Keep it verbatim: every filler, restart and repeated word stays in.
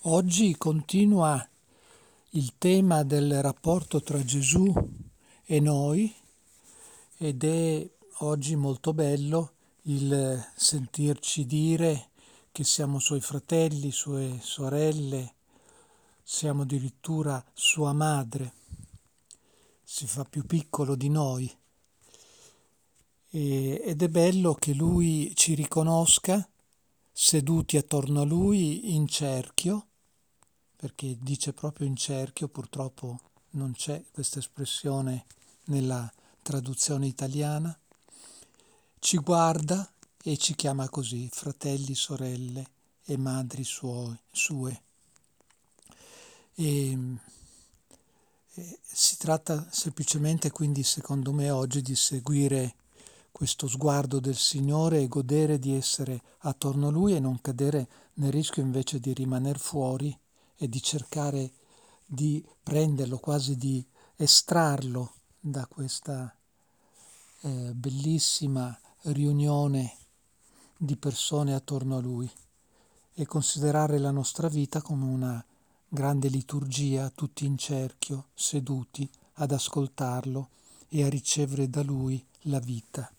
Oggi continua il tema del rapporto tra Gesù e noi ed è oggi molto bello il sentirci dire che siamo suoi fratelli, sue sorelle, siamo addirittura sua madre. Si fa più piccolo di noi e, ed è bello che lui ci riconosca seduti attorno a lui in cerchio, perché dice proprio in cerchio, purtroppo non c'è questa espressione nella traduzione italiana, ci guarda e ci chiama così, fratelli, sorelle e madri suoi, sue. E, e si tratta semplicemente quindi, secondo me, oggi di seguire questo sguardo del Signore e godere di essere attorno a Lui e non cadere nel rischio invece di rimanere fuori e di cercare di prenderlo, quasi di estrarlo da questa eh, bellissima riunione di persone attorno a Lui e considerare la nostra vita come una grande liturgia, tutti in cerchio, seduti ad ascoltarlo e a ricevere da Lui la vita.